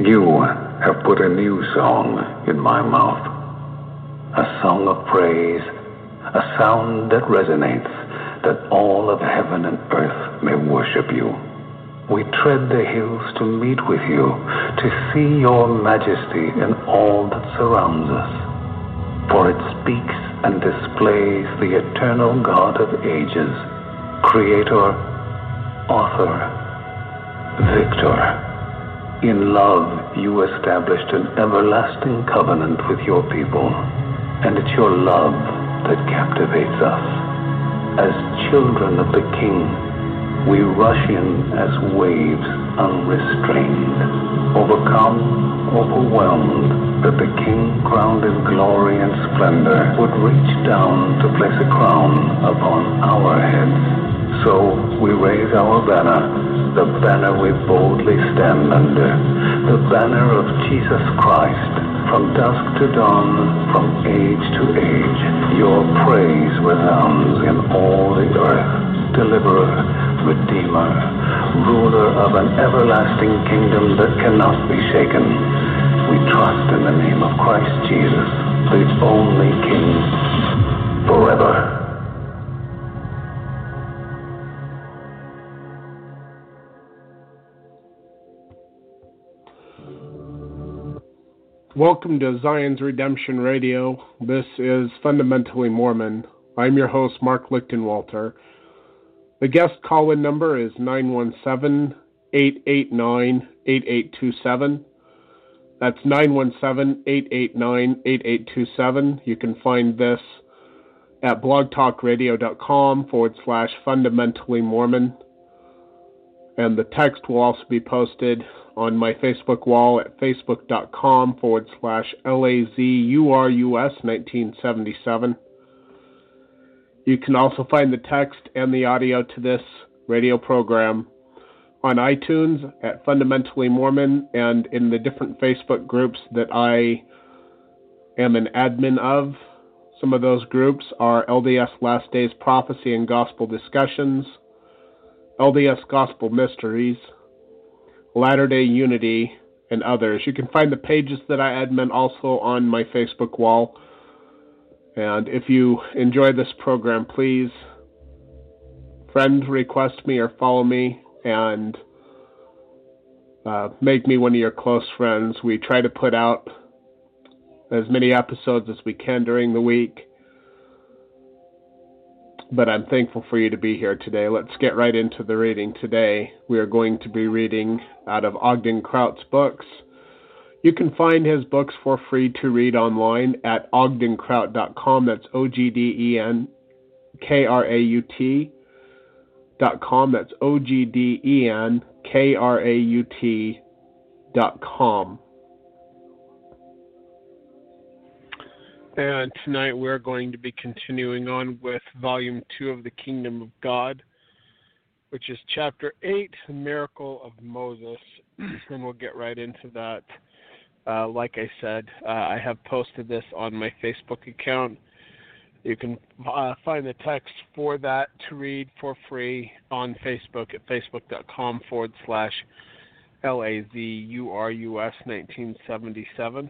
You have put a new song in my mouth, a song of praise, a sound that resonates, that all of heaven and earth may worship you. We tread the hills to meet with you, to see your majesty in all that surrounds us. For it speaks and displays the eternal God of ages, creator, author, victor. In love, you established an everlasting covenant with your people, and it's your love that captivates us. As children of the King, we rush in as waves unrestrained, overcome, overwhelmed, that the King, crowned in glory and splendor, would reach down to place a crown upon our heads. So we raise our banner, the banner we boldly stand under, the banner of Jesus Christ. From dusk to dawn, from age to age, your praise resounds in all the earth. Deliverer, Redeemer, ruler of an everlasting kingdom that cannot be shaken. We trust in the name of Christ Jesus, the only King, forever. Welcome to Zion's Redemption Radio. This is Fundamentally Mormon. I'm your host, Mark Lichtenwalter. The guest call-in number is 917-889-8827. That's 917-889-8827. You can find this at blogtalkradio.com/fundamentally Mormon. And the text will also be posted on my Facebook wall at facebook.com/LAZURUS1977. You can also find the text and the audio to this radio program on iTunes at Fundamentally Mormon and in the different Facebook groups that I am an admin of. Some of those groups are LDS Last Days Prophecy and Gospel Discussions, LDS Gospel Mysteries, Latter-day Unity, and others. You can find the pages that I admin also on my Facebook wall. And if you enjoy this program, please friend request me or follow me and make me one of your close friends. We try to put out as many episodes as we can during the week. But I'm thankful for you to be here today. Let's get right into the reading today. We are going to be reading out of Ogden Kraut's books. You can find his books for free to read online at ogdenkraut.com. That's OGDENKRAUT.com. That's OGDENKRAUT.com. And tonight we're going to be continuing on with Volume 2 of The Kingdom of God, which is Chapter 8, The Miracle of Moses. And we'll get right into that. Like I said, I have posted this on my Facebook account. You can find the text for that to read for free on Facebook at facebook.com/LAZURUS1977.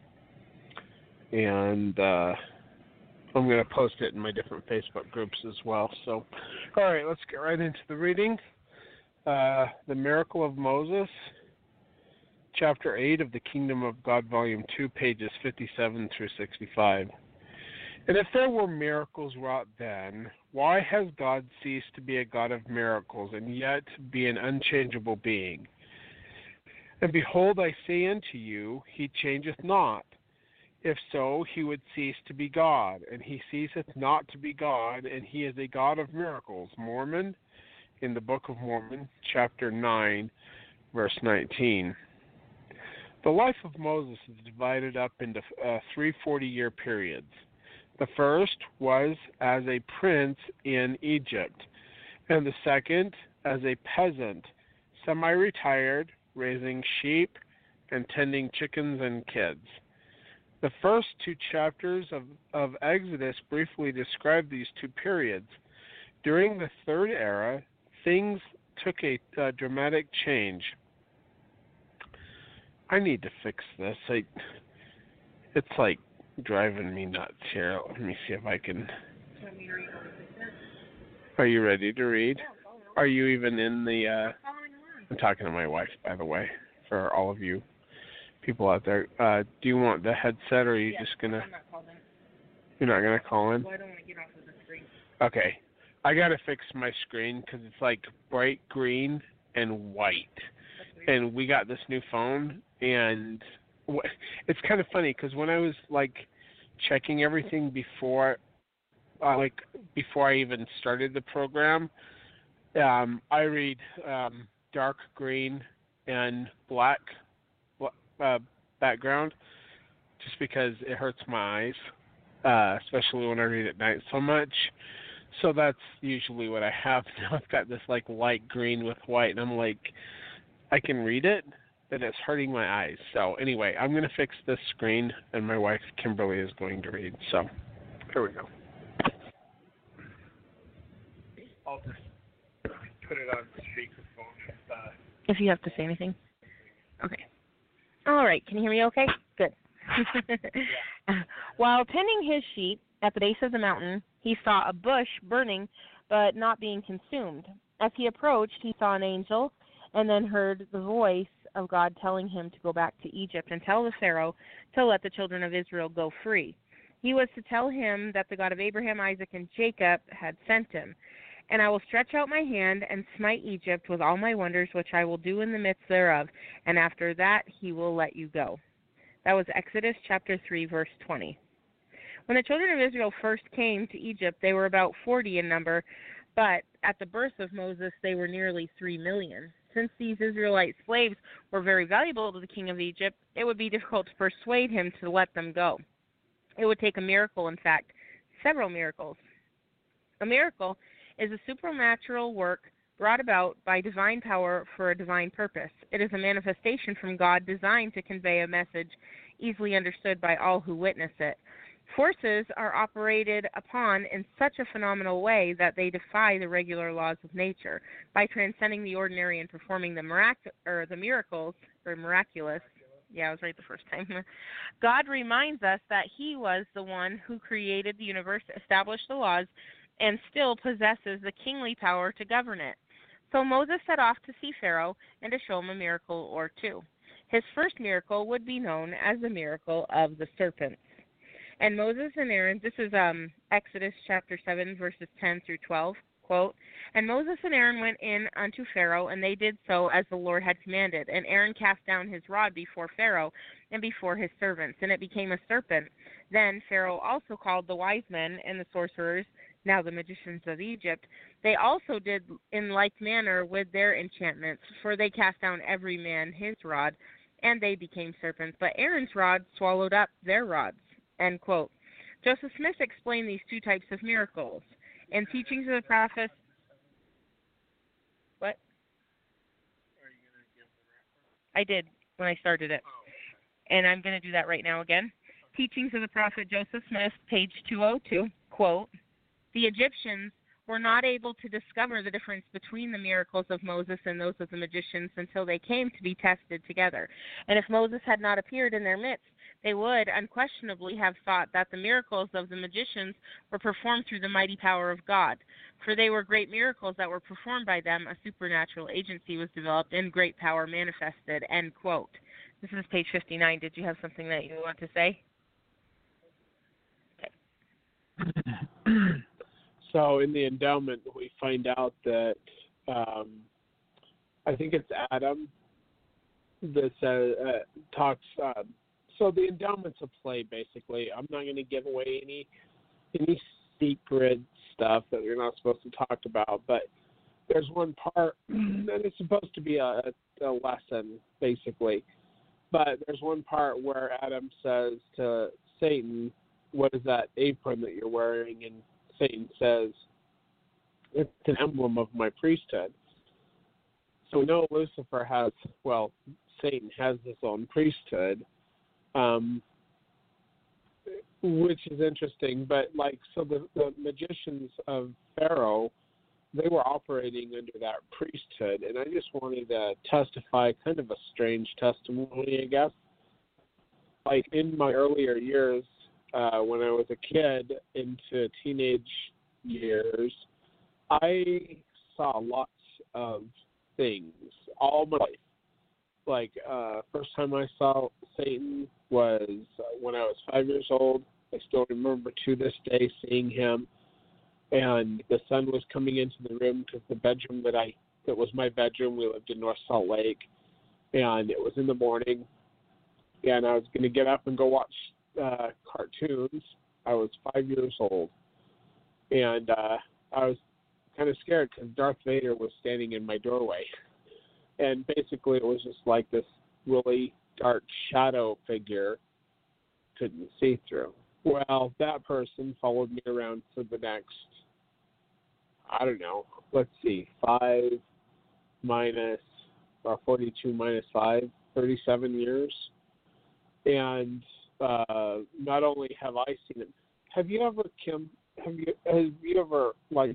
And I'm going to post it in my different Facebook groups as well. So, all right, let's get right into the reading. The Miracle of Moses, Chapter 8 of The Kingdom of God, Volume 2, pages 57 through 65. And if there were miracles wrought then, why has God ceased to be a God of miracles and yet be an unchangeable being? And behold, I say unto you, he changeth not. If so, he would cease to be God, and he ceaseth not to be God, and he is a God of miracles. Mormon, in the Book of Mormon, chapter 9, verse 19. The life of Moses is divided up into 3 40-year periods. The first was as a prince in Egypt, and the second as a peasant, semi-retired, raising sheep and tending chickens and kids. The first 2 chapters of Exodus briefly describe these 2 periods. During the Third Era, things took a dramatic change. I need to fix this. It's like driving me nuts here. Let me see if I can. Are you ready to read? Are you even in the? I'm talking to my wife, by the way, for all of you people out there. Do you want the headset, or are you just gonna? I'm not calling. You're not gonna call in? Well, I don't want to get off of the screen. Okay, I gotta fix my screen because it's like bright green and white, and we got this new phone, and it's kind of funny because when I was like checking everything before I even started the program, I read dark green and black background just because it hurts my eyes, especially when I read at night so much. So that's usually what I have now. I've got this like light green with white, and I'm like, I can read it, but it's hurting my eyes. So anyway, I'm going to fix this screen, and my wife Kimberly is going to read. So here we go. I'll just put it on speakerphone. If you have to say anything. Okay. All right. Can you hear me okay? Good. While tending his sheep at the base of the mountain, he saw a bush burning but not being consumed. As he approached, he saw an angel and then heard the voice of God telling him to go back to Egypt and tell the Pharaoh to let the children of Israel go free. He was to tell him that the God of Abraham, Isaac, and Jacob had sent him. And I will stretch out my hand and smite Egypt with all my wonders, which I will do in the midst thereof, and after that he will let you go. That was Exodus chapter 3, verse 20. When the children of Israel first came to Egypt, they were about 40 in number, but at the birth of Moses, they were nearly 3 million. Since these Israelite slaves were very valuable to the king of Egypt, it would be difficult to persuade him to let them go. It would take a miracle, in fact, several miracles. A miracle is a supernatural work brought about by divine power for a divine purpose. It is a manifestation from God designed to convey a message easily understood by all who witness it. Forces are operated upon in such a phenomenal way that they defy the regular laws of nature. By transcending the ordinary and performing the miracles, or miraculous, yeah, I was right the first time. God reminds us that he was the one who created the universe, established the laws, and still possesses the kingly power to govern it. So Moses set off to see Pharaoh and to show him a miracle or two. His first miracle would be known as the miracle of the serpents. And Moses and Aaron, this is Exodus chapter 7, verses 10 through 12, quote, "And Moses and Aaron went in unto Pharaoh, and they did so as the Lord had commanded. And Aaron cast down his rod before Pharaoh and before his servants, and it became a serpent. Then Pharaoh also called the wise men and the sorcerers, now the magicians of Egypt. They also did in like manner with their enchantments, for they cast down every man his rod, and they became serpents. But Aaron's rod swallowed up their rods." End quote. Joseph Smith explained these two types of miracles. In Teachings of the Prophets, what? Are you going to give the reference? I did when I started it. Oh. And I'm going to do that right now again. Teachings of the Prophet Joseph Smith, page 202, quote, "The Egyptians were not able to discover the difference between the miracles of Moses and those of the magicians until they came to be tested together. And if Moses had not appeared in their midst, they would unquestionably have thought that the miracles of the magicians were performed through the mighty power of God. For they were great miracles that were performed by them. A supernatural agency was developed and great power manifested." End quote. This is page 59. Did you have something that you want to say? Okay. So in the endowment, we find out that I think it's Adam that talks. So the endowment's a play, basically. I'm not going to give away any secret stuff that we're not supposed to talk about, but there's one part that is supposed to be a lesson, basically. But there's one part where Adam says to Satan, "What is that apron that you're wearing?" And Satan says, "It's an emblem of my priesthood." So we know Lucifer Satan has his own priesthood, which is interesting. But so the magicians of Pharaoh they were operating under that priesthood, and I just wanted to testify kind of a strange testimony, I guess. Like in my earlier years, when I was a kid into teenage years, I saw lots of things all my life. Like, first time I saw Satan was when I was 5 years old. I still remember to this day seeing him, and the sun was coming into the room because the bedroom that was my bedroom, we lived in North Salt Lake, and it was in the morning, and I was going to get up and go watch cartoons. I was 5 years old, and I was kind of scared because Darth Vader was standing in my doorway. And basically it was just like this really dark shadow figure couldn't see through. Well, that person followed me around for the next, I don't know, let's see, 5 minus, or 42 minus 5, 37 years. And not only have I seen it, have you ever, Kim, have you ever, like,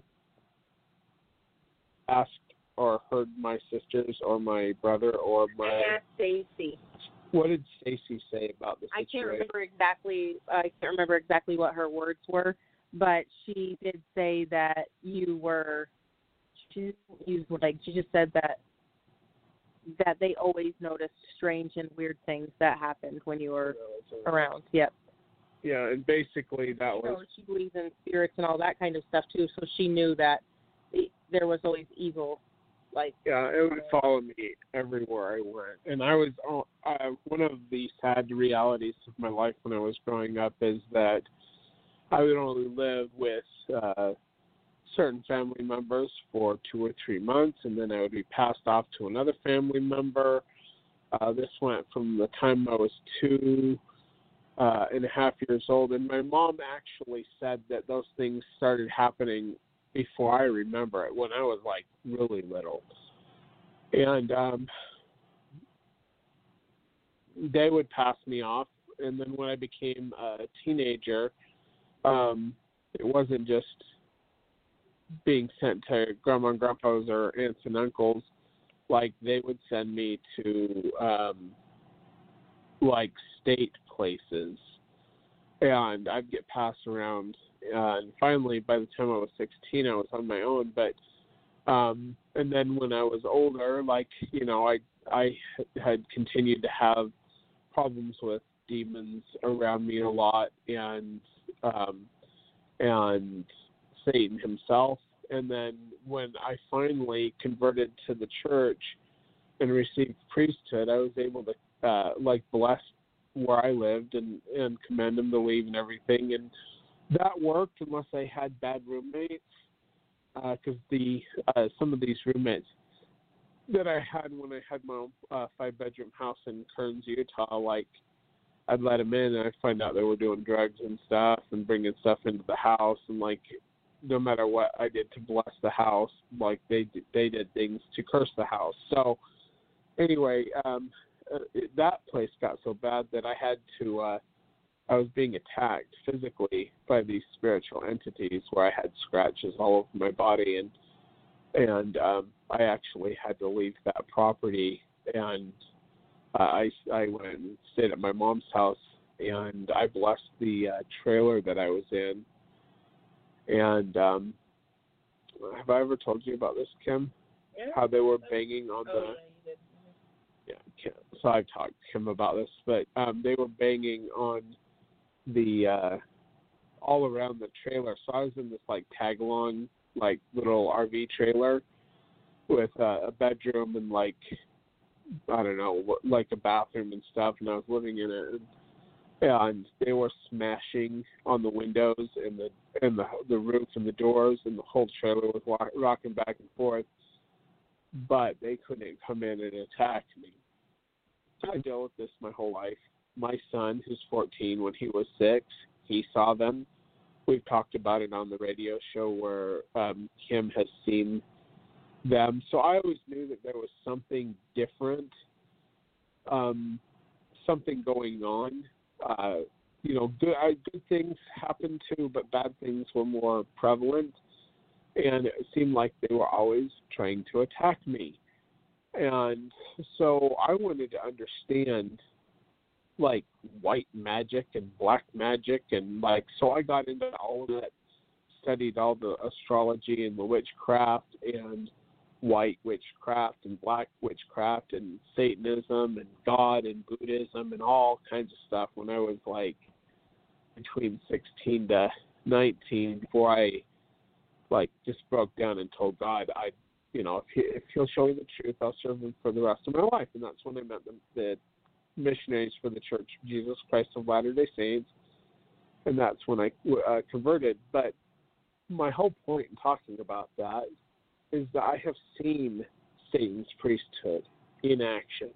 asked or heard my sisters or my brother or my... I asked Stacy. What did Stacy say about the situation? I can't remember exactly what her words were, but she did say that you were... She just said that they always noticed strange and weird things that happened when you were around. Yep. Yeah, and basically that was... She believes in spirits and all that kind of stuff, too, so she knew that there was always evil. Yeah, it would follow me everywhere I went. And I was one of the sad realities of my life when I was growing up is that I would only live with certain family members for 2 or 3 months, and then I would be passed off to another family member. This went from the time I was 2.5 years old, and my mom actually said that those things started happening before I remember it, when I was like really little. And they would pass me off, and then when I became a teenager, it wasn't just being sent to grandma and grandpa's or aunts and uncles. Like, they would send me to like state places, and I'd get passed around. And finally, by the time I was 16, I was on my own. But and then when I was older, like, you know, I had continued to have problems with demons around me a lot, and Satan himself. And then when I finally converted to the church and received priesthood, I was able to bless where I lived and command them to leave and everything. And that worked unless I had bad roommates, because some of these roommates that I had when I had my own 5-bedroom house in Kearns, Utah, like, I'd let them in and I'd find out they were doing drugs and stuff and bringing stuff into the house, and like, no matter what I did to bless the house, like, they did things to curse the house. So anyway, that place got so bad that I had to. I was being attacked physically by these spiritual entities, where I had scratches all over my body, and I actually had to leave that property, and I went and stayed at my mom's house, and I blessed the trailer that I was in. And have I ever told you about this, Kim? Yeah. How they were banging on the... Yeah, you did. Yeah, so I've talked to him about this, but they were banging on the all around the trailer. So I was in this like tag-along, like, little RV trailer with a bedroom and, like, I don't know, like a bathroom and stuff, and I was living in it. And they were smashing on the windows and the roof and the doors, and the whole trailer was rocking back and forth. But they couldn't come in and attack me. I dealt with this my whole life. My son, who's 14, when he was 6, he saw them. We've talked about it on the radio show where Kim has seen them. So I always knew that there was something different, something going on. Good things happened too, but bad things were more prevalent. and it seemed like they were always trying to attack me. And so I wanted to understand, like, white magic and black magic, and, like, so I got into all of that, studied all the astrology and the witchcraft and white witchcraft and black witchcraft and Satanism and God and Buddhism and all kinds of stuff when I was, like, between 16 to 19, before I, like, just broke down and told God, if he'll show me the truth, I'll serve him for the rest of my life. And that's when I met the missionaries for the Church of Jesus Christ of Latter-day Saints, and that's when I converted. But my whole point in talking about that is that I have seen Satan's priesthood in action,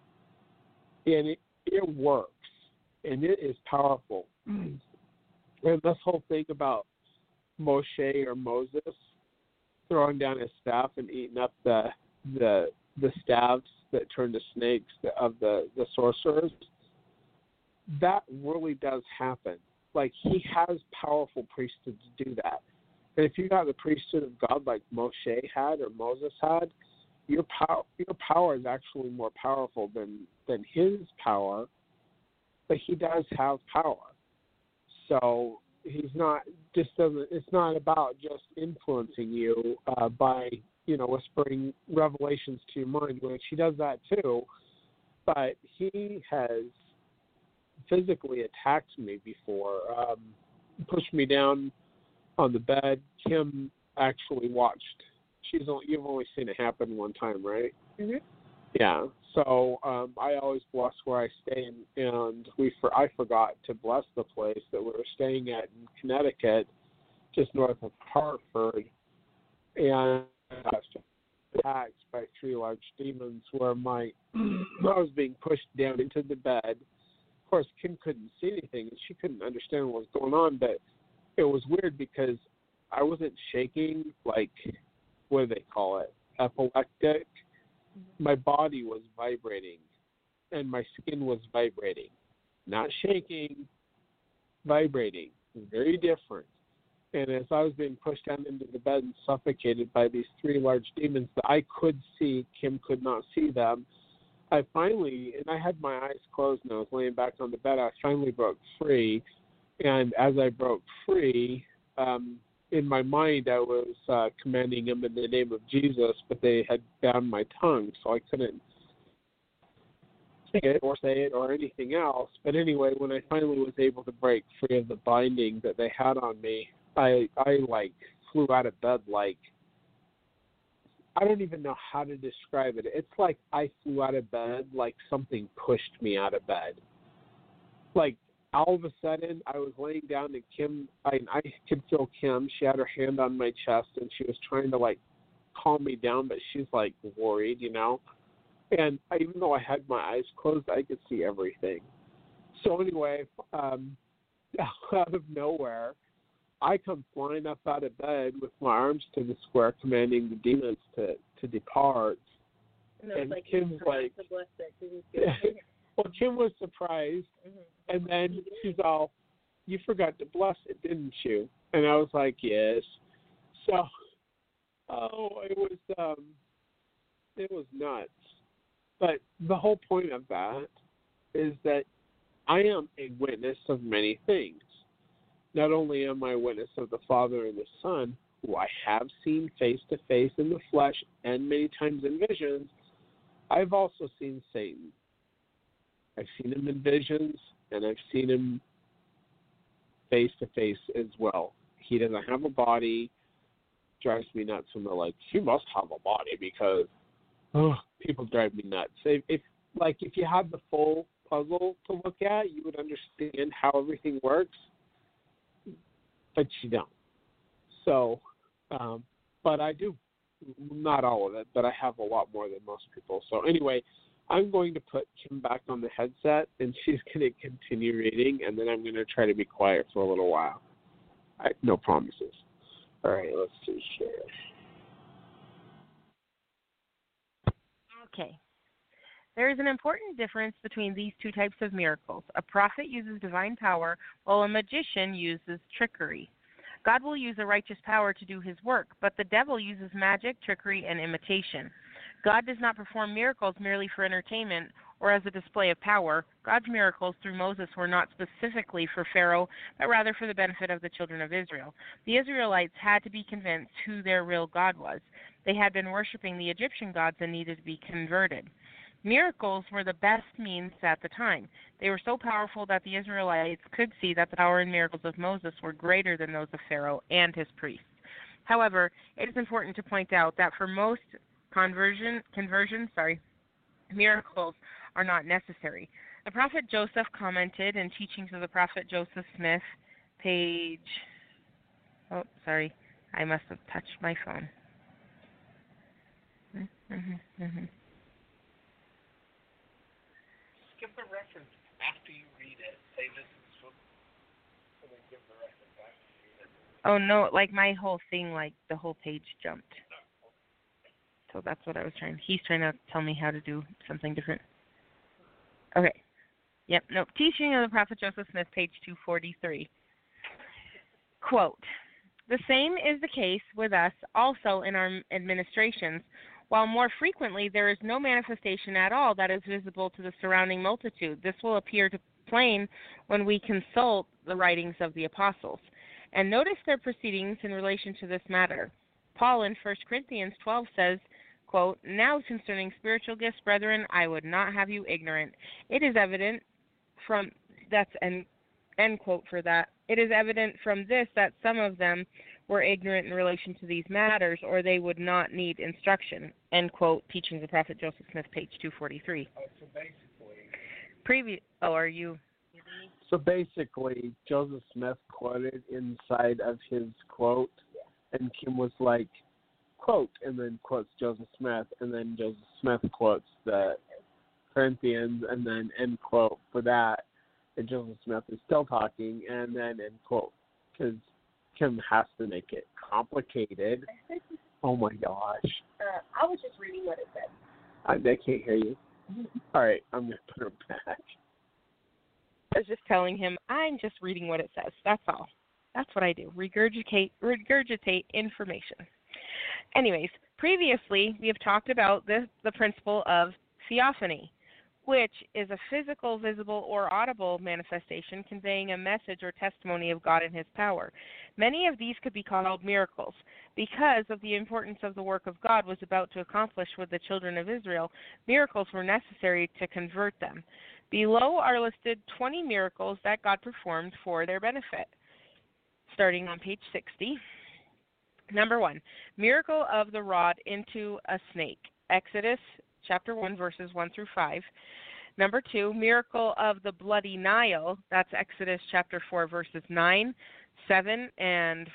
and it works, and it is powerful. And this whole thing about Moshe or Moses throwing down his staff and eating up the staves that turn to snakes of the sorcerers, that really does happen. Like, he has powerful priesthood to do that. And if you got the priesthood of God like Moshe had or Moses had, your power is actually more powerful than his power, but he does have power. So it's not about just influencing you by, whispering revelations to your mind, which he does that too, but he has physically attacked me before, pushed me down on the bed. Kim actually watched. You've only seen it happen one time, right? Mm-hmm. Yeah. So I always bless where I stay, and I forgot to bless the place that we were staying at in Connecticut, just north of Hartford, and I was attacked by 3 large demons where I was being pushed down into the bed. Of course, Kim couldn't see anything, and she couldn't understand what was going on, but it was weird because I wasn't shaking like, what do they call it, epileptic. My body was vibrating, and my skin was vibrating. Not shaking, vibrating. Very different. And as I was being pushed down into the bed and suffocated by these 3 large demons that I could see, Kim could not see them, I had my eyes closed and I was laying back on the bed. I finally broke free. And as I broke free, in my mind I was commanding them in the name of Jesus, but they had bound my tongue, so I couldn't sing it or say it or anything else. But anyway, when I finally was able to break free of the binding that they had on me, I like flew out of bed like, I don't even know how to describe it. It's like I flew out of bed like something pushed me out of bed. Like, all of a sudden, I was laying down, and Kim, I could feel Kim. She had her hand on my chest, and she was trying to, like, calm me down, but she's, like, worried, And even though I had my eyes closed, I could see everything. So anyway, out of nowhere, I come flying up out of bed with my arms to the square, commanding the demons to depart. And like Kim's like, well, Kim was surprised, and then she's all, "You forgot to bless it, didn't you?" And I was like, "Yes." So, it was nuts. But the whole point of that is that I am a witness of many things. Not only am I a witness of the Father and the Son, who I have seen face to face in the flesh and many times in visions, I've also seen Satan. I've seen him in visions, and I've seen him face to face as well. He doesn't have a body. Drives me nuts when they're like, "You must have a body," because people drive me nuts. If you had the full puzzle to look at, you would understand how everything works, but you don't. So, but I do. Not all of it, but I have a lot more than most people. So anyway, I'm going to put Kim back on the headset, and she's going to continue reading, and then I'm going to try to be quiet for a little while. No promises. All right, let's see here. Okay. There is an important difference between these 2 types of miracles. A prophet uses divine power, while a magician uses trickery. God will use a righteous power to do his work, but the devil uses magic, trickery, and imitation. God does not perform miracles merely for entertainment or as a display of power. God's miracles through Moses were not specifically for Pharaoh, but rather for the benefit of the children of Israel. The Israelites had to be convinced who their real God was. They had been worshiping the Egyptian gods and needed to be converted. Miracles were the best means at the time. They were so powerful that the Israelites could see that the power and miracles of Moses were greater than those of Pharaoh and his priests. However, it is important to point out that for most conversions, miracles are not necessary. The prophet Joseph commented in Teachings of the Prophet Joseph Smith, page... Oh, sorry. I must have touched my phone. Give the reference after you read it. Say this is from, and then give the reference after you read it. Oh, no, like my whole thing, like the whole page jumped. So that's what I was trying. He's trying to tell me how to do something different. Okay. Yep, nope. Teaching of the Prophet Joseph Smith, page 243. Quote, "The same is the case with us also in our administrations. While more frequently there is no manifestation at all that is visible to the surrounding multitude, this will appear to plain when we consult the writings of the apostles, and notice their proceedings in relation to this matter. Paul in 1 Corinthians 12 says, quote, 'Now concerning spiritual gifts, brethren, I would not have you ignorant. It is evident from,' that's end quote for that, 'it is evident from this that some of them were ignorant in relation to these matters, or they would not need instruction,' end quote, Teachings of Prophet Joseph Smith, page 243. So basically... So basically, Joseph Smith quoted inside of his quote, and Kim was like, quote, and then quotes Joseph Smith, and then Joseph Smith quotes the Corinthians, and then end quote for that, and Joseph Smith is still talking, and then end quote, because Kim has to make it complicated. Oh my gosh. I was just reading what it said. I can't hear you. All right, I'm going to put her back. I was just telling him, I'm just reading what it says. That's all. That's what I do. Regurgitate information. Anyways, previously we have talked about the principle of theophany, which is a physical, visible, or audible manifestation conveying a message or testimony of God and his power. Many of these could be called miracles. Because of the importance of the work of God was about to accomplish with the children of Israel, miracles were necessary to convert them. Below are listed 20 miracles that God performed for their benefit. Starting on page 60. Number 1, miracle of the rod into a snake. Exodus chapter 1, verses 1 through 5. Number 2, miracle of the bloody Nile. That's Exodus chapter 4, verses 9, 7, and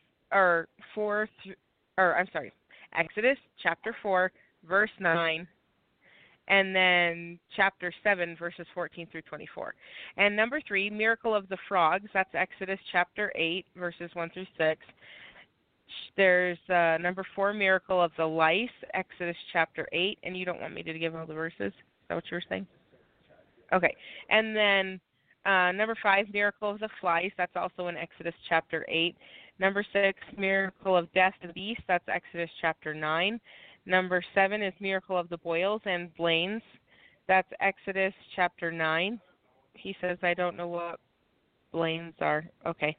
Exodus chapter 4, verse 9, and then chapter 7, verses 14 through 24. And number 3, miracle of the frogs. That's Exodus chapter 8, verses 1 through 6. There's number 4, miracle of the lice, Exodus chapter 8, and you don't want me to give all the verses? Is that what you were saying? Okay. And then number 5, miracle of the flies, that's also in Exodus chapter 8. Number 6, miracle of death to the beast, that's Exodus chapter 9. Number 7 is miracle of the boils and blains, that's Exodus chapter 9. He says, I don't know what blains are. Okay.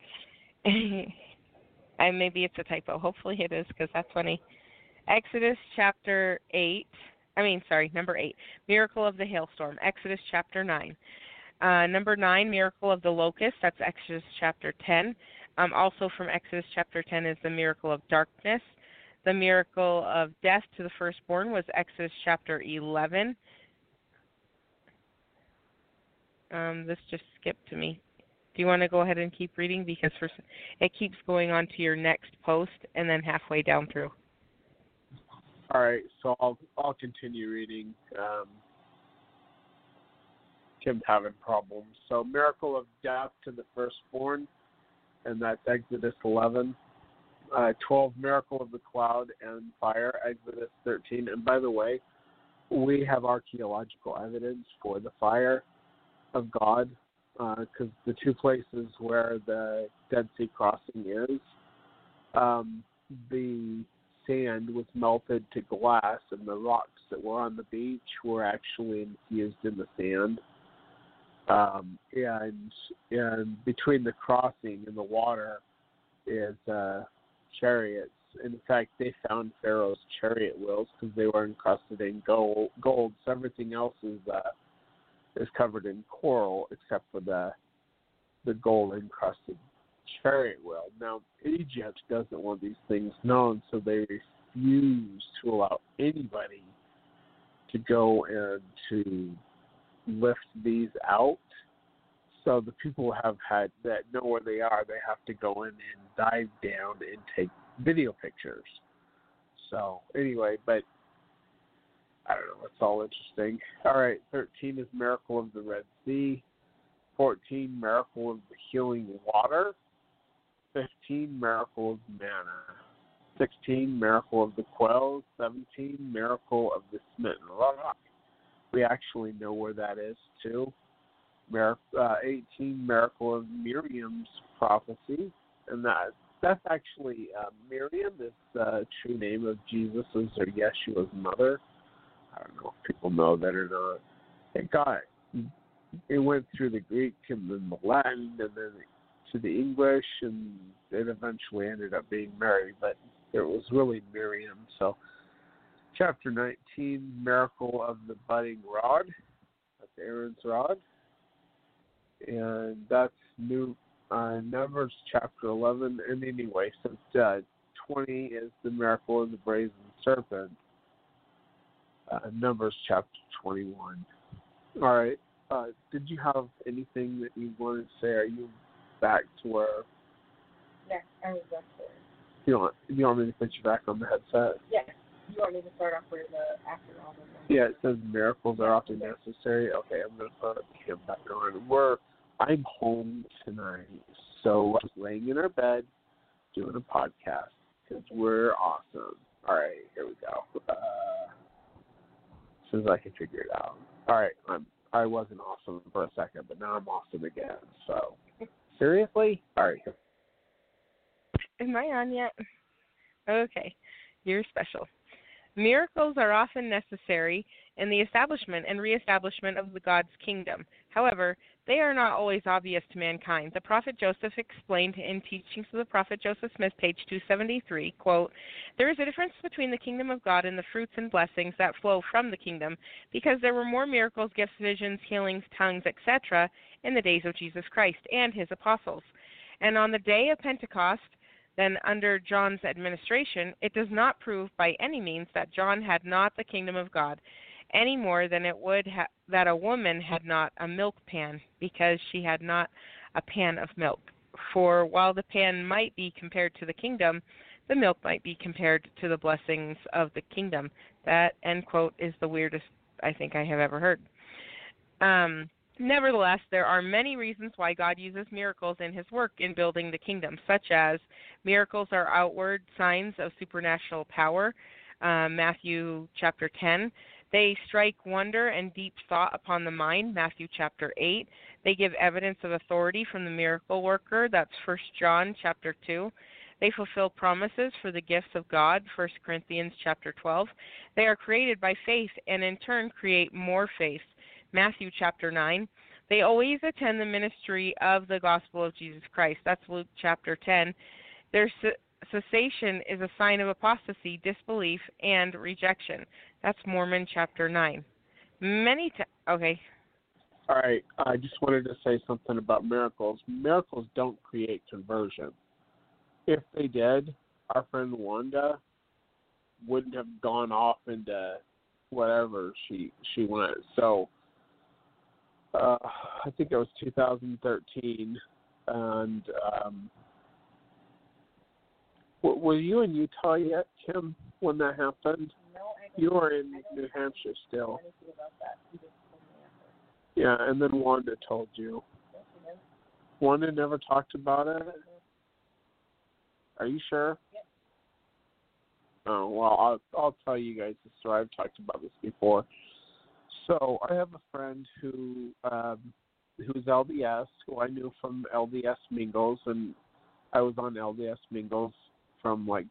Maybe it's a typo. Hopefully it is, because that's funny. Exodus chapter 8. Number 8. Miracle of the hailstorm. Exodus chapter 9. Number 9, miracle of the locust. That's Exodus chapter 10. Also from Exodus chapter 10 is the miracle of darkness. The miracle of death to the firstborn was Exodus chapter 11. This just skipped to me. Do you want to go ahead and keep reading? Because it keeps going on to your next post and then halfway down through. All right, so I'll continue reading. Kim's having problems. So miracle of death to the firstborn, and that's Exodus 11. 12, miracle of the cloud and fire, Exodus 13. And by the way, we have archaeological evidence for the fire of God, because the two places where the Dead Sea crossing is the sand was melted to glass, and the rocks that were on the beach were actually infused in the sand. And between the crossing and the water is chariots. In fact, they found Pharaoh's chariot wheels because they were encrusted in gold. So everything else is covered in coral except for the gold encrusted chariot wheel. Now, Egypt doesn't want these things known, so they refuse to allow anybody to go and to lift these out. So the people that know where they are, they have to go in and dive down and take video pictures. So anyway, but I don't know, it's all interesting. All right, 13 is Miracle of the Red Sea. 14, Miracle of the Healing Water. 15, Miracle of Manna. 16, Miracle of the Quails. 17, Miracle of the Smitten Rock. We actually know where that is, too. 18, Miracle of Miriam's Prophecy. And that's actually Miriam is the true name of Jesus or Yeshua's mother. I don't know if people know that or not. It went through the Greek and then the Latin and then to the English, and it eventually ended up being Mary, but it was really Miriam. So, chapter 19, Miracle of the Budding Rod. That's Aaron's rod. And that's Numbers chapter 11. And anyway, so 20 is the Miracle of the Brazen Serpent. Numbers chapter 21. All right. Did you have anything that you wanted to say? Are you back to where? Yes, I was back there. You want me to put you back on the headset? Yes. You want me to start off with the after all of them? Yeah, it says miracles are often necessary. Okay, I'm going to put him back on. I'm home tonight, so I was laying in our bed doing a podcast because we're awesome. All right, here we go. As soon as I can figure it out. All right, I wasn't awesome for a second, but now I'm awesome again. So, seriously? All right. Am I on yet? Okay, you're special. Miracles are often necessary in the establishment and reestablishment of the God's kingdom. However, they are not always obvious to mankind. The prophet Joseph explained in Teachings of the Prophet Joseph Smith, page 273, quote, "There is a difference between the kingdom of God and the fruits and blessings that flow from the kingdom, because there were more miracles, gifts, visions, healings, tongues, etc. in the days of Jesus Christ and his apostles. And on the day of Pentecost, then under John's administration, it does not prove by any means that John had not the kingdom of God, any more than it would that a woman had not a milk pan, because she had not a pan of milk. For while the pan might be compared to the kingdom, the milk might be compared to the blessings of the kingdom." That, end quote, is the weirdest I think I have ever heard. Nevertheless, there are many reasons why God uses miracles in his work in building the kingdom, such as miracles are outward signs of supernatural power, Matthew chapter 10. They strike wonder and deep thought upon the mind, Matthew chapter 8. They give evidence of authority from the miracle worker, that's 1 John chapter 2. They fulfill promises for the gifts of God, 1 Corinthians chapter 12. They are created by faith and in turn create more faith, Matthew chapter 9. They always attend the ministry of the gospel of Jesus Christ. That's Luke chapter 10. Their cessation is a sign of apostasy, disbelief, and rejection. That's Mormon chapter 9. Okay. All right. I just wanted to say something about miracles. Miracles don't create conversion. If they did, our friend Wanda wouldn't have gone off into whatever she went. So, I think it was 2013, and were you in Utah yet, Kim, when that happened? No, you were in New Hampshire still. Yeah, and then Wanda told you. Wanda never talked about it? Are you sure? Yep. Oh, well, I'll tell you guys the story. I've talked about this before. So I have a friend who's LDS, who I knew from LDS Mingles, and I was on LDS Mingles from like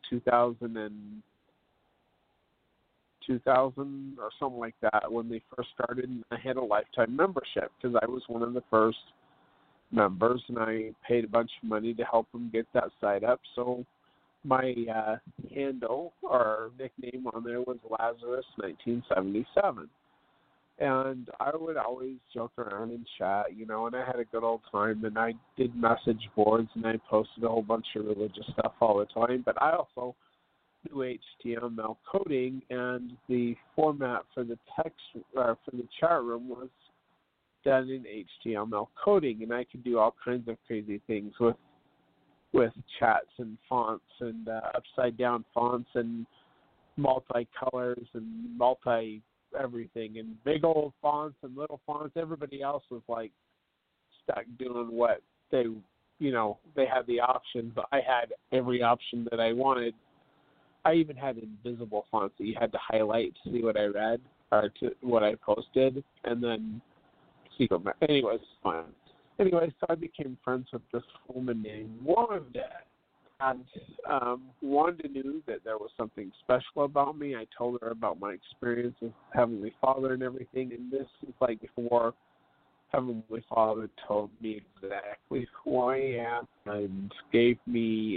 2000 or something like that when they first started, and I had a lifetime membership because I was one of the first members, and I paid a bunch of money to help them get that site up. So my handle or nickname on there was Lazarus1977. And I would always joke around and chat, and I had a good old time. And I did message boards, and I posted a whole bunch of religious stuff all the time. But I also knew HTML coding, and the format for the text for the chat room was done in HTML coding, and I could do all kinds of crazy things with chats and fonts and upside down fonts and multicolors and multi everything and big old fonts and little fonts. Everybody else was like stuck doing what they had the option, but I had every option that I wanted. I even had invisible fonts that you had to highlight to see what I read or to what I posted, and then see what. Anyways, fine. Anyways, so I became friends with this woman named Wanda. And Wanda knew that there was something special about me. I told her about my experience with Heavenly Father and everything, and this is like before Heavenly Father told me exactly who I am and gave me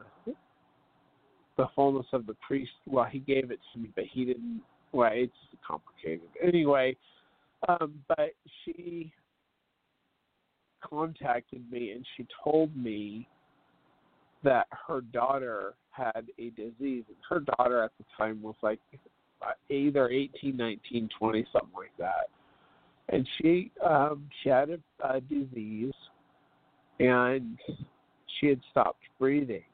the fullness of the priest. Well, he gave it to me, but he didn't. Well, it's complicated. Anyway, but she contacted me, and she told me that her daughter had a disease. And her daughter at the time was like either 18, 19, 20, something like that. And she had a disease, and she had stopped breathing.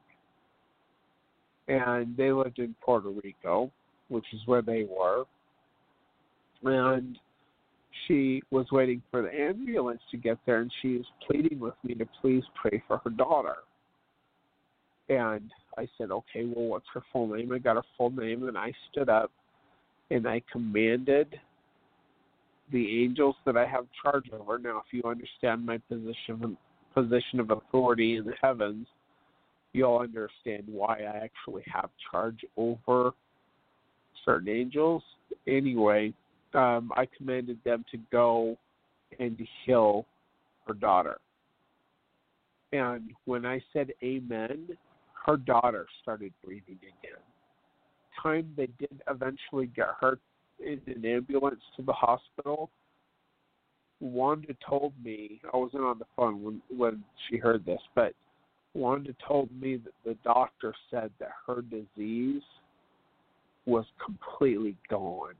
And they lived in Puerto Rico, which is where they were. And she was waiting for the ambulance to get there, and she was pleading with me to please pray for her daughter. And I said, okay, well, what's her full name? I got her full name, and I stood up, and I commanded the angels that I have charge over. Now, if you understand my position of authority in the heavens, you'll understand why I actually have charge over certain angels. Anyway, I commanded them to go and to heal her daughter. And when I said amen, her daughter started breathing again. Time they did eventually get her in an ambulance to the hospital, Wanda told me, I wasn't on the phone when she heard this, but Wanda told me that the doctor said that her disease was completely gone.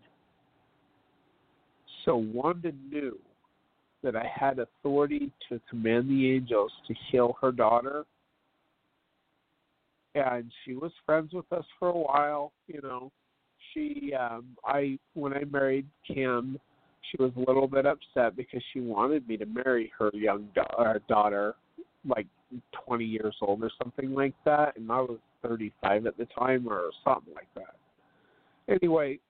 So Wanda knew that I had authority to command the angels to heal her daughter. And she was friends with us for a while, when I married Kim, she was a little bit upset because she wanted me to marry her young daughter, like 20 years old or something like that, and I was 35 at the time or something like that. Anyway,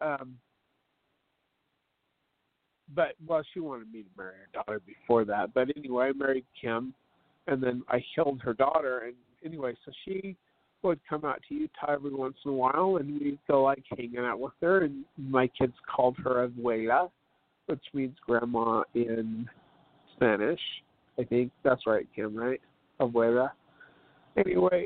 she wanted me to marry her daughter before that. But anyway, I married Kim, and then I healed her daughter. And anyway, so she would come out to Utah every once in a while, and we'd go like hanging out with her. And my kids called her Abuela, which means grandma in Spanish. I think that's right, Kim, right? Abuela. Anyway,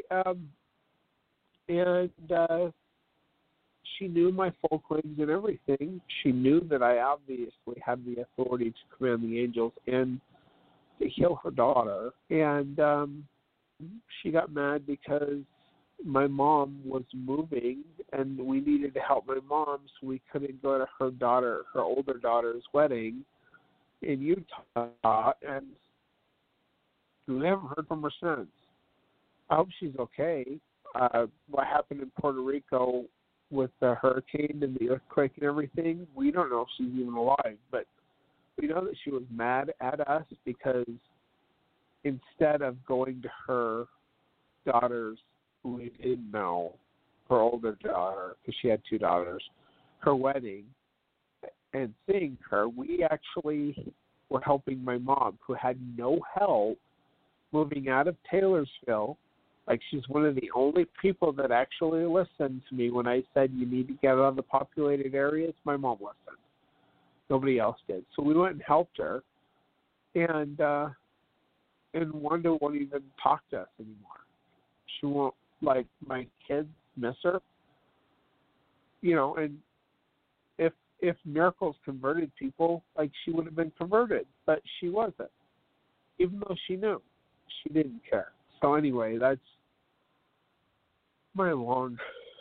she knew my full claims and everything. She knew that I obviously had the authority to command the angels and to heal her daughter. And she got mad because my mom was moving, and we needed to help my mom, so we couldn't go to her older daughter's wedding in Utah, and we haven't heard from her since. I hope she's okay. What happened in Puerto Rico with the hurricane and the earthquake and everything, we don't know if she's even alive, but we know that she was mad at us because instead of going to her daughter's, who we didn't know, her older daughter, because she had two daughters, her wedding, and seeing her, we actually were helping my mom, who had no help, moving out of Taylorsville Like, she's one of the only people that actually listened to me when I said you need to get out of the populated areas. My mom listened. Nobody else did. So we went and helped her, and Wanda won't even talk to us anymore. She won't, like, my kids miss her. You know, and if miracles converted people, like, she would have been converted, but she wasn't. Even though she knew, she didn't care. So anyway, that's my long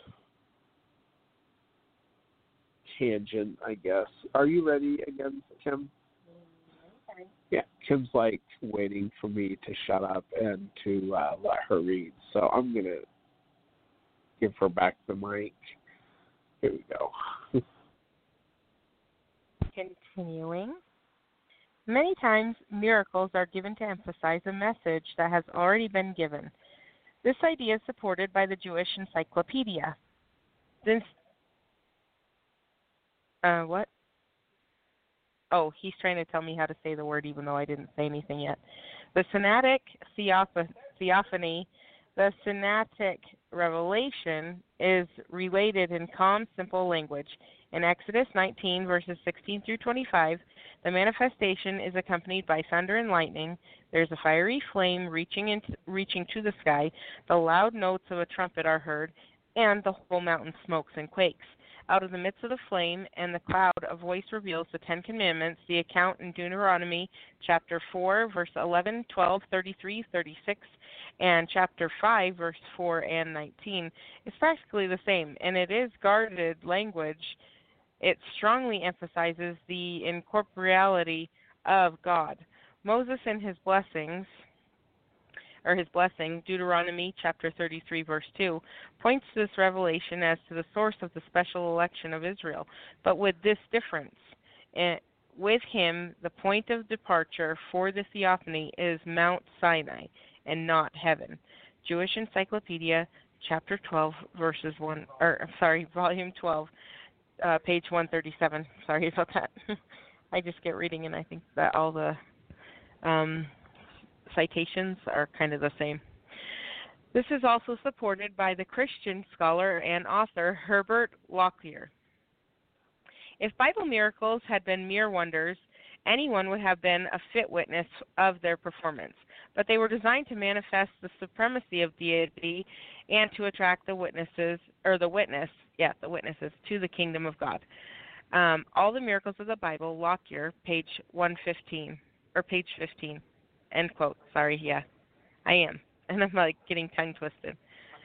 tangent, I guess. Are you ready again, Kim? Okay. Yeah, Kim's like waiting for me to shut up and to let her read. So I'm going to give her back the mic. Here we go. Continuing. Many times, miracles are given to emphasize a message that has already been given. This idea is supported by the Jewish Encyclopedia. What? Oh, he's trying to tell me how to say the word even though I didn't say anything yet. The Synaptic Theophany, the Synaptic Revelation, is related in calm, simple language. In Exodus 19, verses 16 through 25, the manifestation is accompanied by thunder and lightning. There's a fiery flame reaching to the sky. The loud notes of a trumpet are heard, and the whole mountain smokes and quakes. Out of the midst of the flame and the cloud, a voice reveals the Ten Commandments, the account in Deuteronomy chapter 4, verse 11, 12, 33, 36, and chapter 5, verse 4 and 19. It's practically the same, and it is guarded language. It strongly emphasizes the incorporeality of God. Moses and his blessing, Deuteronomy chapter 33, verse 2, points to this revelation as to the source of the special election of Israel, but with this difference. With him, the point of departure for the theophany is Mount Sinai and not heaven. Jewish Encyclopedia, chapter 12, volume 12, page 137. Sorry about that. I just get reading, and I think that all the citations are kind of the same. This is also supported by the Christian scholar and author Herbert Lockyer. If Bible miracles had been mere wonders, anyone would have been a fit witness of their performance, but they were designed to manifest the supremacy of deity and to attract the witnesses to the kingdom of God. All the miracles of the Bible, Lockyer, page 115 or page 15. End quote. Sorry, yeah, I am. And I'm like getting tongue twisted.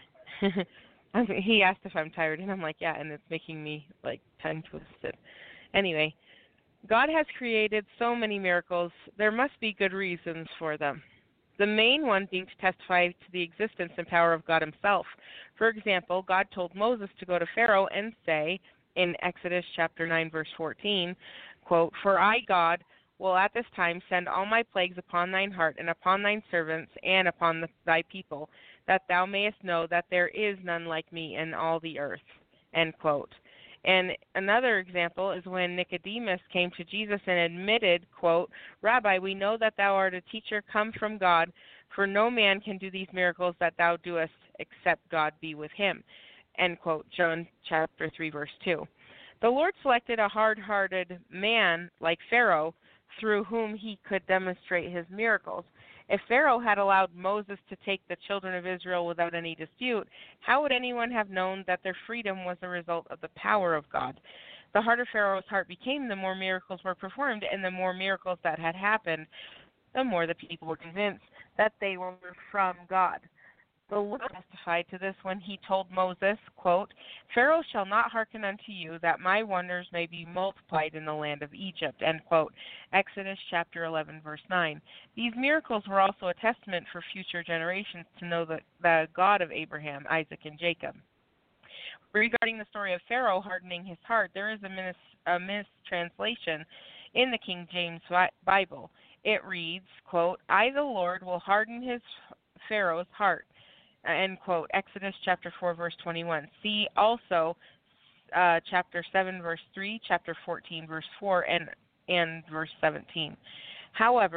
He asked if I'm tired, and I'm like, yeah, and it's making me like tongue twisted. Anyway, God has created so many miracles. There must be good reasons for them. The main one being to testify to the existence and power of God himself. For example, God told Moses to go to Pharaoh and say, in Exodus chapter 9, verse 14, quote, "For I, God, will at this time send all my plagues upon thine heart and upon thine servants and upon thy people, that thou mayest know that there is none like me in all the earth." End quote. And another example is when Nicodemus came to Jesus and admitted, quote, "Rabbi, we know that thou art a teacher come from God, for no man can do these miracles that thou doest except God be with him." End quote. John chapter 3, verse 2. The Lord selected a hard-hearted man like Pharaoh through whom he could demonstrate his miracles. If Pharaoh had allowed Moses to take the children of Israel without any dispute, how would anyone have known that their freedom was a result of the power of God? The harder Pharaoh's heart became, the more miracles were performed, and the more miracles that had happened, the more the people were convinced that they were from God. The Lord testified to this when he told Moses, quote, "Pharaoh shall not hearken unto you, that my wonders may be multiplied in the land of Egypt." End quote. Exodus chapter 11, verse 9. These miracles were also a testament for future generations to know the God of Abraham, Isaac, and Jacob. Regarding the story of Pharaoh hardening his heart, there is a mistranslation in the King James Bible. It reads, quote, "I, the Lord, will harden his Pharaoh's heart." End quote. Exodus chapter 4, verse 21. See also chapter 7, verse 3, chapter 14, verse 4, and verse 17. However,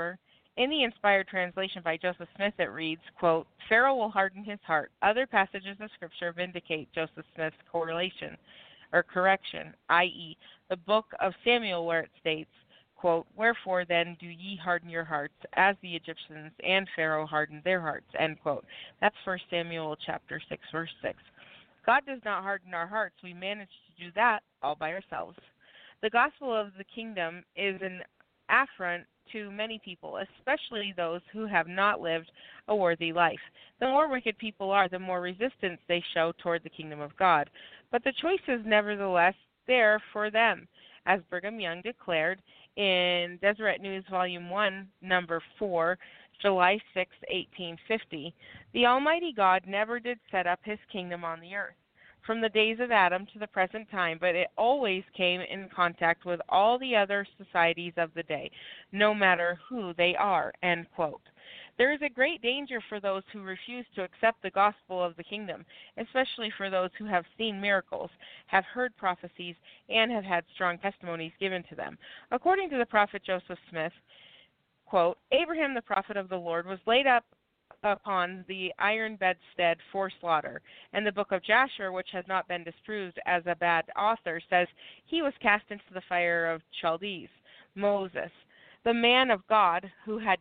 In the inspired translation by Joseph Smith, it reads, quote, Pharaoh will harden his heart. Other passages of Scripture vindicate Joseph Smith's correlation or correction, i.e., the book of Samuel where it states, quote, Wherefore then do ye harden your hearts, as the Egyptians and Pharaoh hardened their hearts, end quote. That's 1 Samuel chapter 6, verse 6. God does not harden our hearts. We manage to do that all by ourselves. The gospel of the kingdom is an affront to many people, especially those who have not lived a worthy life. The more wicked people are, the more resistance they show toward the kingdom of God. But the choice is nevertheless there for them. As Brigham Young declared in Deseret News, Volume 1, Number 4, July 6, 1850, the Almighty God never did set up his kingdom on the earth from the days of Adam to the present time, but it always came in contact with all the other societies of the day, no matter who they are, end quote. There is a great danger for those who refuse to accept the gospel of the kingdom, especially for those who have seen miracles, have heard prophecies, and have had strong testimonies given to them. According to the prophet Joseph Smith, quote, Abraham the prophet of the Lord was laid up upon the iron bedstead for slaughter, and the book of Jasher, which has not been disproved as a bad author, says he was cast into the fire of Chaldees. Moses, the man of God who had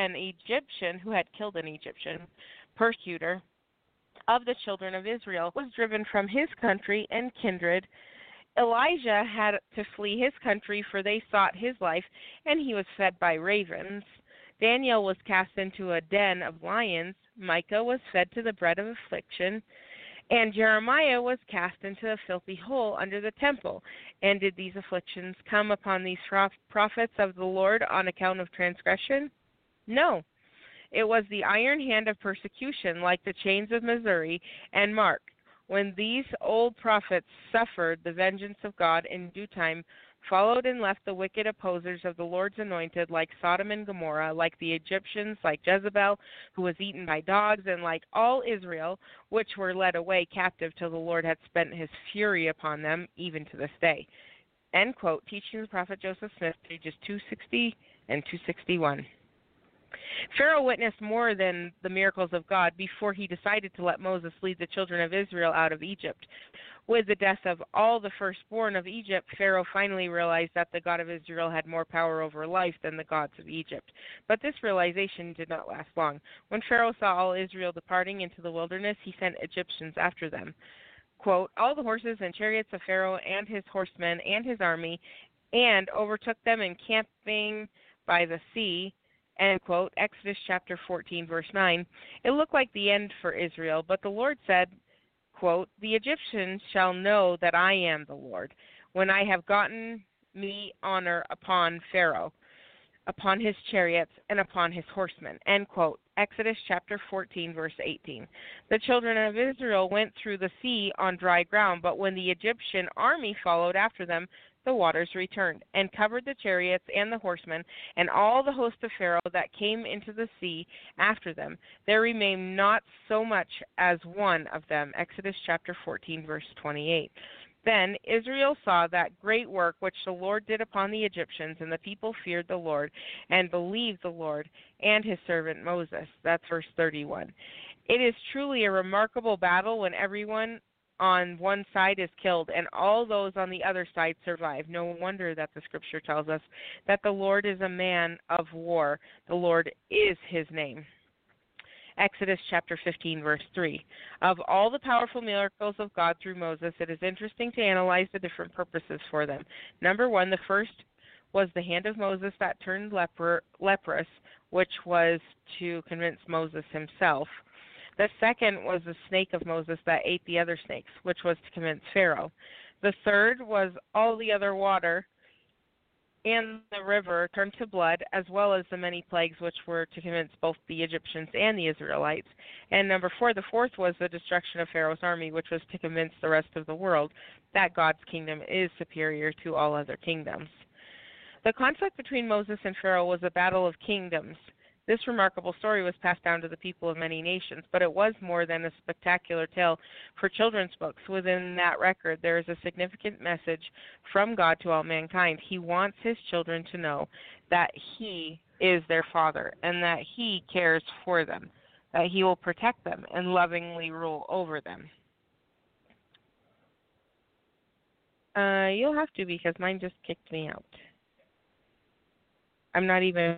killed an Egyptian persecutor of the children of Israel, was driven from his country and kindred. Elijah had to flee his country, for they sought his life, and he was fed by ravens. Daniel was cast into a den of lions. Micah was fed to the bread of affliction. And Jeremiah was cast into a filthy hole under the temple. And did these afflictions come upon these prophets of the Lord on account of transgression? No. It was the iron hand of persecution, like the chains of Missouri and Mark. When these old prophets suffered, the vengeance of God in due time followed and left the wicked opposers of the Lord's anointed, like Sodom and Gomorrah, like the Egyptians, like Jezebel, who was eaten by dogs, and like all Israel, which were led away captive till the Lord had spent his fury upon them, even to this day. End quote. Teaching the Prophet Joseph Smith, pages 260 and 261. Pharaoh witnessed more than the miracles of God before he decided to let Moses lead the children of Israel out of Egypt. With the death of all the firstborn of Egypt, Pharaoh finally realized that the God of Israel had more power over life than the gods of Egypt. But this realization did not last long. When Pharaoh saw all Israel departing into the wilderness, he sent Egyptians after them. Quote, all the horses and chariots of Pharaoh and his horsemen and his army, and overtook them encamping by the sea. End quote. Exodus chapter 14, verse 9. It looked like the end for Israel, but the Lord said, quote, the Egyptians shall know that I am the Lord, when I have gotten me honor upon Pharaoh, upon his chariots, and upon his horsemen. End quote. Exodus chapter 14, verse 18. The children of Israel went through the sea on dry ground, but when the Egyptian army followed after them, the waters returned, and covered the chariots and the horsemen, and all the host of Pharaoh that came into the sea after them. There remained not so much as one of them. Exodus chapter 14, verse 28. Then Israel saw that great work which the Lord did upon the Egyptians, and the people feared the Lord, and believed the Lord and his servant Moses. That's verse 31. It is truly a remarkable battle when everyone on one side is killed and all those on the other side survive. No wonder that the scripture tells us that the Lord is a man of war. The Lord is his name. Exodus chapter 15, verse 3. Of all the powerful miracles of God through Moses, it is interesting to analyze the different purposes for them. Number one, the first was the hand of Moses that turned leprous, which was to convince Moses himself. The second was the snake of Moses that ate the other snakes, which was to convince Pharaoh. The third was all the other water in the river turned to blood, as well as the many plagues which were to convince both the Egyptians and the Israelites. And number four, the fourth was the destruction of Pharaoh's army, which was to convince the rest of the world that God's kingdom is superior to all other kingdoms. The conflict between Moses and Pharaoh was a battle of kingdoms. This remarkable story was passed down to the people of many nations, but it was more than a spectacular tale for children's books. Within that record, there is a significant message from God to all mankind. He wants his children to know that he is their Father, and that He cares for them, that He will protect them and lovingly rule over them. You'll have to, because mine just kicked me out. I'm not even...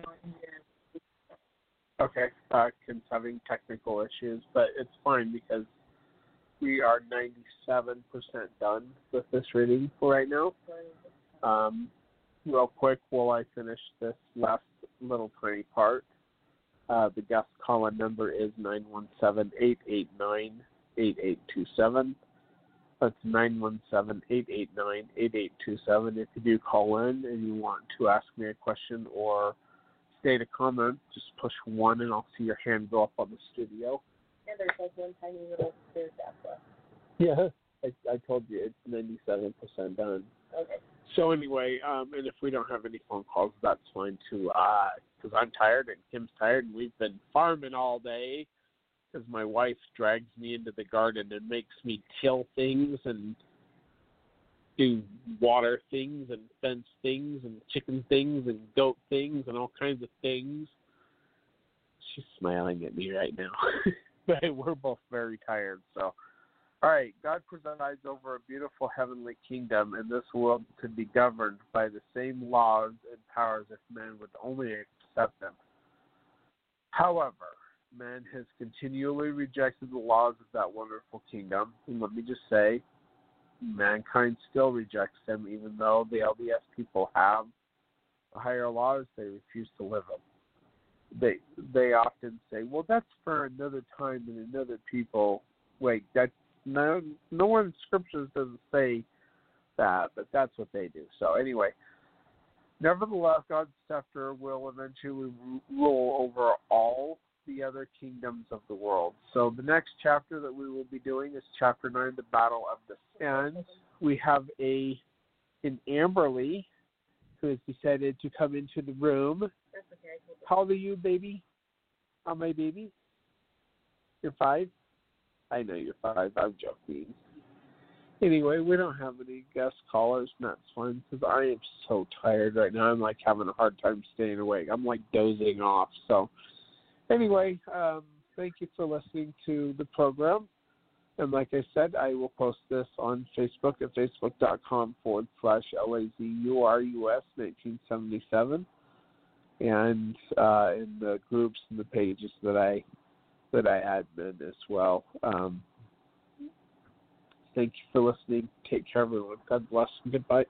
Okay, Kim's having technical issues, but it's fine because we are 97% done with this reading for right now. Real quick, while I finish this last little tiny part, the guest call-in number is 917-889-8827. That's 917-889-8827. If you do call in and you want to ask me a question or state a comment, just push 1 and I'll see your hand go up on the studio. And there's like one tiny little spare gap left. Yeah, I told you it's 97% done. Okay. So anyway, and if we don't have any phone calls, that's fine too, because I'm tired and Kim's tired and we've been farming all day because my wife drags me into the garden and makes me till things and do water things and fence things and chicken things and goat things and all kinds of things. She's smiling at me right now. But we're both very tired, so... All right, God presides over a beautiful heavenly kingdom, and this world could be governed by the same laws and powers if man would only accept them. However, man has continually rejected the laws of that wonderful kingdom, and let me just say, mankind still rejects them, even though the LDS people have the higher laws, they refuse to live them. They often say, well, that's for another time and another people. Wait, that's no one in scriptures doesn't say that, but that's what they do. So anyway, nevertheless, God's scepter will eventually rule over all the other kingdoms of the world. So the next chapter that we will be doing is chapter 9, the Battle of the Sands. We have an Amberly who has decided to come into the room. How old are you, baby? How my baby? You're 5? I know you're 5. I'm joking. Anyway, we don't have any guest callers, and that's fine because I am so tired right now. I'm like having a hard time staying awake. I'm like dozing off. So anyway, thank you for listening to the program. And like I said, I will post this on Facebook at facebook.com/LAZURUS1977 and in the groups and the pages that I admin as well. Thank you for listening. Take care, everyone. God bless and goodbye.